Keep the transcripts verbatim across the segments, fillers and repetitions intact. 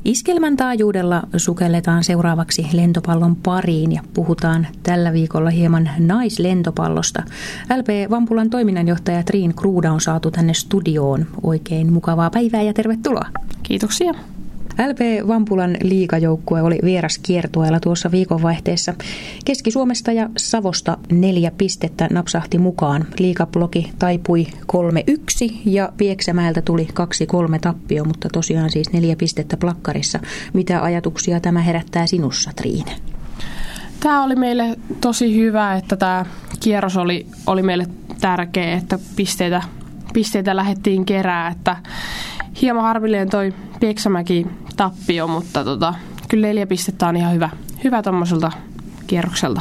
Iskelmän taajuudella sukelletaan seuraavaksi lentopallon pariin ja puhutaan tällä viikolla hieman naislentopallosta. L P Vampulan toiminnanjohtaja Triin Kruuda on saatu tänne studioon. Oikein mukavaa päivää ja tervetuloa. Kiitoksia. L P Vampulan liigajoukkue oli vieraskiertueella tuossa viikonvaihteessa. Keski-Suomesta ja Savosta neljä pistettä napsahti mukaan. Liigablogi taipui kolme yksi ja Pieksämäeltä tuli kaksi kolme tappio, mutta tosiaan siis neljä pistettä plakkarissa. Mitä ajatuksia tämä herättää sinussa, Triin? Tämä oli meille tosi hyvä, että tämä kierros oli, oli meille tärkeä, että pisteitä, pisteitä lähdettiin kerää, että hieman harmillinen toi Pieksämäki tappio, mutta tota, kyllä neljä pistettä on ihan hyvä, hyvä tommoselta kierrokselta.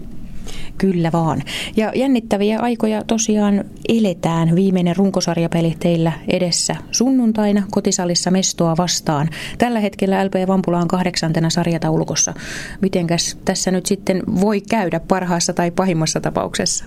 Kyllä vaan. Ja jännittäviä aikoja tosiaan eletään. Viimeinen runkosarjapeli teillä edessä sunnuntaina kotisalissa Mestoa vastaan. Tällä hetkellä L P Vampula on kahdeksantena sarjataulukossa. Mitenkäs tässä nyt sitten voi käydä parhaassa tai pahimmassa tapauksessa?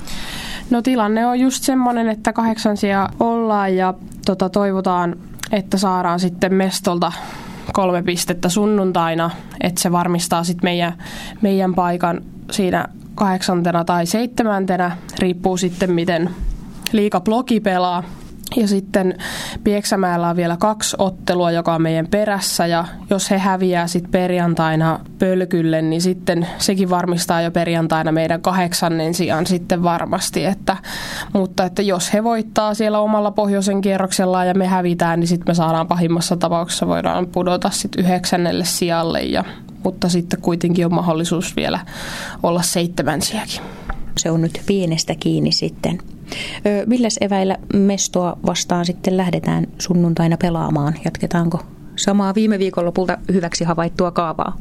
No tilanne on just semmoinen, että kahdeksansia ollaan ja tota, toivotaan, että saadaan sitten Mestolta kolme pistettä sunnuntaina, että se varmistaa sitten meidän, meidän paikan siinä kahdeksantena tai seitsemäntenä, riippuu sitten miten liigablogi pelaa. Ja sitten Pieksämäellä on vielä kaksi ottelua, joka on meidän perässä, ja jos he häviää sitten perjantaina Pölkylle, niin sitten sekin varmistaa jo perjantaina meidän kahdeksannen sijaan sitten varmasti. Että, mutta että jos he voittaa siellä omalla pohjoisen kierroksellaan ja me hävitään, niin sitten me saadaan pahimmassa tapauksessa voidaan pudota sitten yhdeksännelle sijalle, ja, mutta sitten kuitenkin on mahdollisuus vielä olla seitsemänsiäkin. Se on nyt pienestä kiinni sitten. Milläs eväillä Mestoa vastaan sitten lähdetään sunnuntaina pelaamaan? Jatketaanko samaa viime viikonlopulta hyväksi havaittua kaavaa?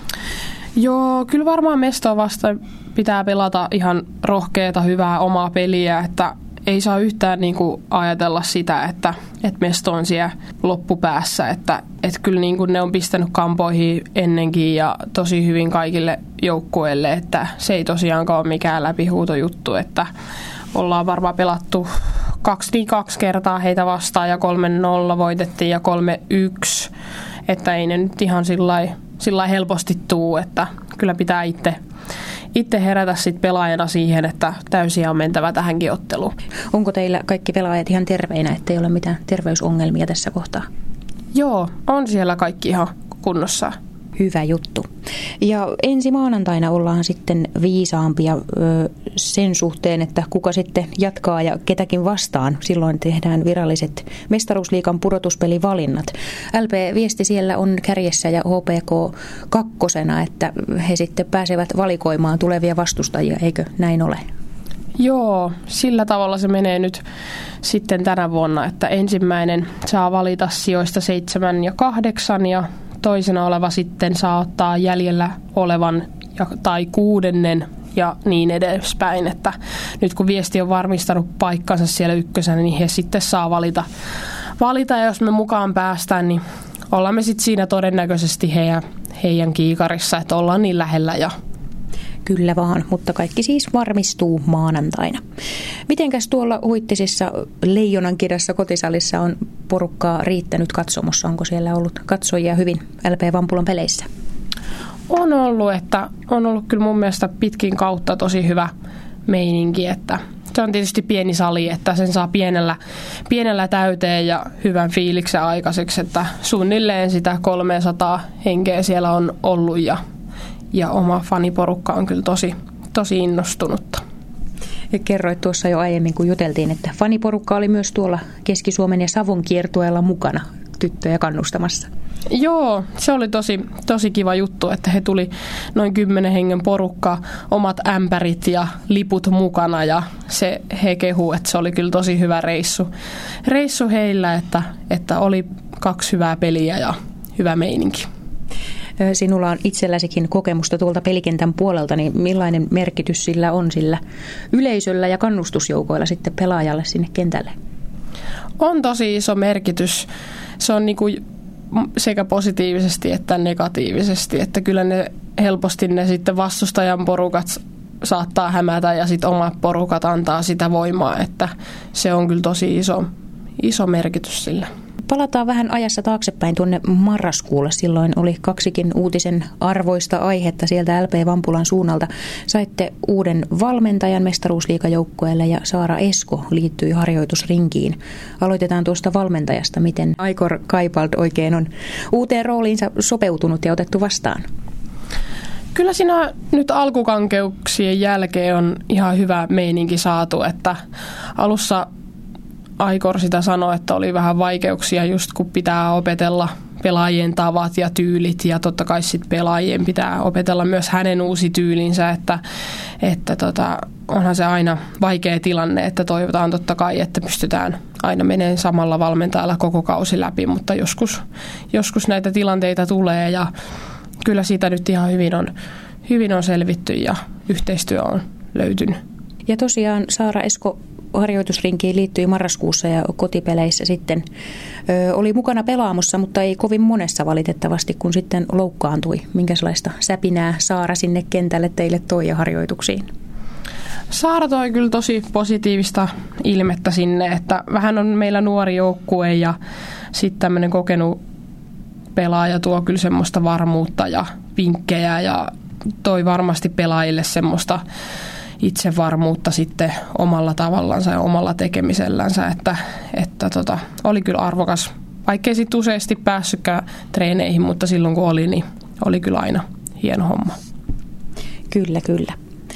Joo, kyllä varmaan Mestoa vastaan pitää pelata ihan rohkeata, hyvää omaa peliä, että ei saa yhtään niin kuin ajatella sitä, että, että Mesto on siellä loppupäässä, että, että kyllä niin kuin ne on pistänyt kampoihin ennenkin ja tosi hyvin kaikille joukkueille, että se ei tosiaankaan ole mikään läpihuutojuttu, että ollaan varmaan pelattu kaksi, niin kaksi kertaa heitä vastaan ja kolme nolla voitettiin ja kolme yksi, että ei ne nyt ihan sillä helposti tuu, että kyllä pitää itse, itse herätä sit pelaajana siihen, että täysiä on mentävä tähänkin otteluun. Onko teillä kaikki pelaajat ihan terveinä, ettei ole mitään terveysongelmia tässä kohtaa? Joo, on siellä kaikki ihan kunnossa. Hyvä juttu. Ja ensi maanantaina ollaan sitten viisaampia ö, sen suhteen, että kuka sitten jatkaa ja ketäkin vastaan. Silloin tehdään viralliset mestaruusliigan pudotuspelivalinnat. L P-viesti siellä on kärjessä ja H P K kakkosena, että he sitten pääsevät valikoimaan tulevia vastustajia, eikö näin ole? Joo, sillä tavalla se menee nyt sitten tänä vuonna, että ensimmäinen saa valita sijoista seitsemän ja kahdeksan ja toisena oleva sitten saa ottaa jäljellä olevan ja, tai kuudennen ja niin edespäin, että nyt kun viesti on varmistanut paikkansa siellä ykkösenä, niin he sitten saa valita, valita ja jos me mukaan päästään, niin ollaan me sitten siinä todennäköisesti heidän, heidän kiikarissa, että ollaan niin lähellä ja Kyllä vaan, mutta kaikki siis varmistuu maanantaina. Mitenkäs tuolla Huittisissa Leijonankirjassa kotisalissa on porukkaa riittänyt katsomossa? Onko siellä ollut katsojia hyvin L P Vampulan peleissä? On ollut, että on ollut kyllä mun mielestä pitkin kautta tosi hyvä meininki, että se on tietysti pieni sali, että sen saa pienellä, pienellä täyteen ja hyvän fiiliksen aikaiseksi, että suunnilleen sitä kolmesataa henkeä siellä on ollut ja Ja oma faniporukka on kyllä tosi, tosi innostunutta. Ja kerroit tuossa jo aiemmin, kun juteltiin, että faniporukka oli myös tuolla Keski-Suomen ja Savon kiertueella mukana tyttöjä kannustamassa. Joo, se oli tosi, tosi kiva juttu, että he tuli noin kymmenen hengen porukka, omat ämpärit ja liput mukana ja se, he kehuu, että se oli kyllä tosi hyvä reissu, reissu heillä, että, että oli kaksi hyvää peliä ja hyvä meininki. Sinulla on itselläsikin kokemusta tuolta pelikentän puolelta, niin millainen merkitys sillä on sillä yleisöllä ja kannustusjoukoilla sitten pelaajalle sinne kentälle? On tosi iso merkitys. Se on niinku sekä positiivisesti että negatiivisesti, että kyllä ne helposti ne sitten vastustajan porukat saattaa hämätä ja sitten omat porukat antaa sitä voimaa, että se on kyllä tosi iso, iso merkitys sillä. Palataan vähän ajassa taaksepäin tuonne marraskuulle. Silloin oli kaksikin uutisen arvoista aihetta sieltä L P Vampulan suunnalta. Saitte uuden valmentajan mestaruusliigajoukkueelle ja Saara Esko liittyi harjoitusrinkiin. Aloitetaan tuosta valmentajasta. Miten Igor Kaipald oikein on uuteen rooliinsa sopeutunut ja otettu vastaan? Kyllä siinä nyt alkukankeuksien jälkeen on ihan hyvä meininki saatu, että alussa Igor sitä sanoi, että oli vähän vaikeuksia just kun pitää opetella pelaajien tavat ja tyylit ja totta kai sitten pelaajien pitää opetella myös hänen uusi tyylinsä, että, että tota, onhan se aina vaikea tilanne, että toivotaan totta kai, että pystytään aina menemään samalla valmentajalla koko kausi läpi, mutta joskus, joskus näitä tilanteita tulee ja kyllä siitä nyt ihan hyvin on, hyvin on selvitty ja yhteistyö on löytynyt. Ja tosiaan Saara Esko harjoitusrinkiin liittyi marraskuussa ja kotipeleissä sitten ö, oli mukana pelaamossa, mutta ei kovin monessa valitettavasti, kun sitten loukkaantui. Minkälaista säpinää Saara sinne kentälle teille toi ja harjoituksiin? Saara toi kyllä tosi positiivista ilmettä sinne, että vähän on meillä nuori joukkue ja sitten tämmöinen kokenut pelaaja tuo kyllä semmoista varmuutta ja vinkkejä ja toi varmasti pelaajille semmoista itsevarmuutta sitten omalla tavallansa ja omalla tekemisellänsä, että, että tota, oli kyllä arvokas. Vaikkei sitten useasti päässytkään treeneihin, mutta silloin kun oli, niin oli kyllä aina hieno homma. Kyllä, kyllä.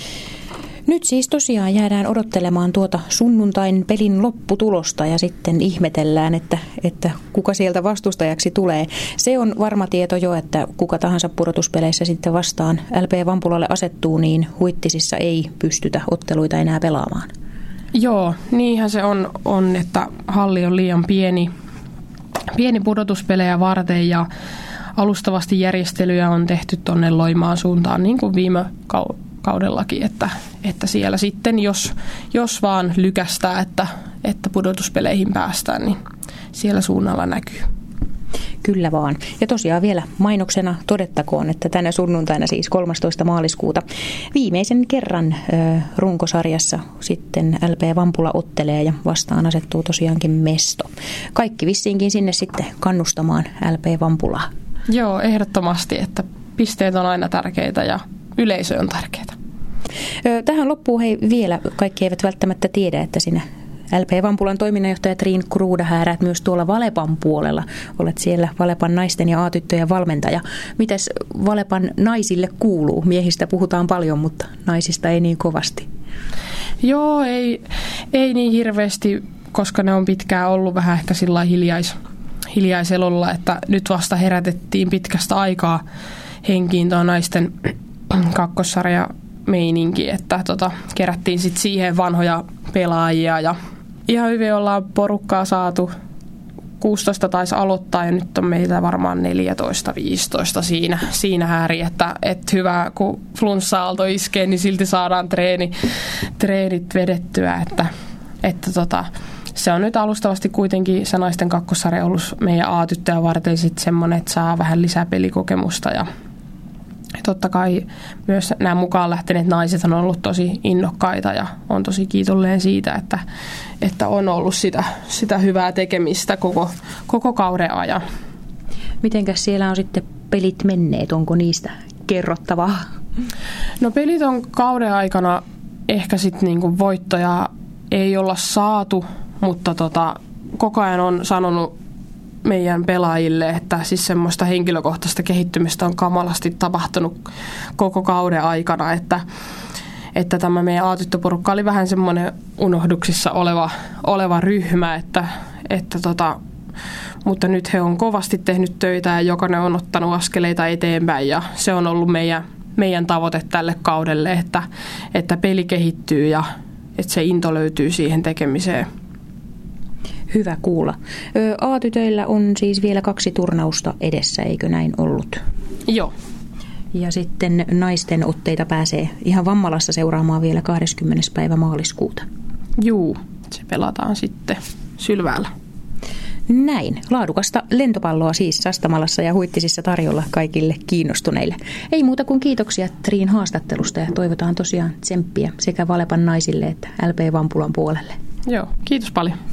Nyt siis tosiaan jäädään odottelemaan tuota sunnuntain pelin lopputulosta ja sitten ihmetellään, että, että kuka sieltä vastustajaksi tulee. Se on varma tieto jo, että kuka tahansa pudotuspeleissä sitten vastaan L P Vampulalle asettuu, niin Huittisissa ei pystytä otteluita enää pelaamaan. Joo, niinhän se on, on että halli on liian pieni, pieni pudotuspelejä varten ja alustavasti järjestelyjä on tehty tuonne Loimaan suuntaan niin kuin viime kauan. kaudellakin, että, että siellä sitten, jos, jos vaan lykästää, että, että pudotuspeleihin päästään, niin siellä suunnalla näkyy. Kyllä vaan. Ja tosiaan vielä mainoksena todettakoon, että tänä sunnuntaina siis kolmastoista maaliskuuta viimeisen kerran ö, runkosarjassa sitten L P Vampula ottelee ja vastaan asettuu tosiaankin Mesto. Kaikki vissiinkin sinne sitten kannustamaan L P Vampulaa. Joo, ehdottomasti, että pisteet on aina tärkeitä ja yleisö on tärkeää. Tähän loppuun hei vielä, kaikki eivät välttämättä tiedä, että sinä L P Vampulan toiminnanjohtaja Triin Kruuda häärät myös tuolla Valepan puolella. Olet siellä Valepan naisten ja A-tyttöjen valmentaja. Mitäs Valepan naisille kuuluu? Miehistä puhutaan paljon, mutta naisista ei niin kovasti. Joo, ei, ei niin hirveästi, koska ne on pitkään ollut vähän ehkä sillä hiljais, hiljaiselolla, että nyt vasta herätettiin pitkästä aikaa henkiin tuo naisten kakkossarja meininki, että tota, kerättiin sitten siihen vanhoja pelaajia ja ihan hyvin ollaan porukkaa saatu. kuusitoista taisi aloittaa ja nyt on meitä varmaan neljätoista viisitoista siinä, siinä häri, että, että hyvä kun flunssa-aalto iskee, niin silti saadaan treeni, treenit vedettyä, että, että tota, se on nyt alustavasti kuitenkin se naisten kakkossarja ollut meidän A-tyttöjä varten sitten semmoinen, että saa vähän lisää pelikokemusta ja totta kai myös nämä mukaan lähteneet naiset on ollut tosi innokkaita ja on tosi kiitollinen siitä, että, että on ollut sitä, sitä hyvää tekemistä koko, koko kauden ajan. Mitenkäs siellä on sitten pelit menneet? Onko niistä kerrottavaa? No pelit on kauden aikana ehkä sitten niinku voittoja ei olla saatu, mutta tota, koko ajan on sanonut meidän pelaajille, että siis semmoista henkilökohtaista kehittymistä on kamalasti tapahtunut koko kauden aikana, että, että tämä meidän A-tyttöporukka oli vähän semmoinen unohduksissa oleva, oleva ryhmä, että, että tota, mutta nyt he on kovasti tehnyt töitä ja jokainen on ottanut askeleita eteenpäin ja se on ollut meidän, meidän tavoite tälle kaudelle, että, että peli kehittyy ja että se into löytyy siihen tekemiseen. Hyvä kuulla. A-tytöillä on siis vielä kaksi turnausta edessä, eikö näin ollut? Joo. Ja sitten naisten otteita pääsee ihan Vammalassa seuraamaan vielä kahdeskymmenes päivä maaliskuuta. Juu, se pelataan sitten Sylväällä. Näin. Laadukasta lentopalloa siis Sastamalassa ja Huittisissa tarjolla kaikille kiinnostuneille. Ei muuta kuin kiitoksia Triin haastattelusta ja toivotaan tosiaan tsemppiä sekä Valepan naisille että L P Vampulan puolelle. Joo, kiitos paljon.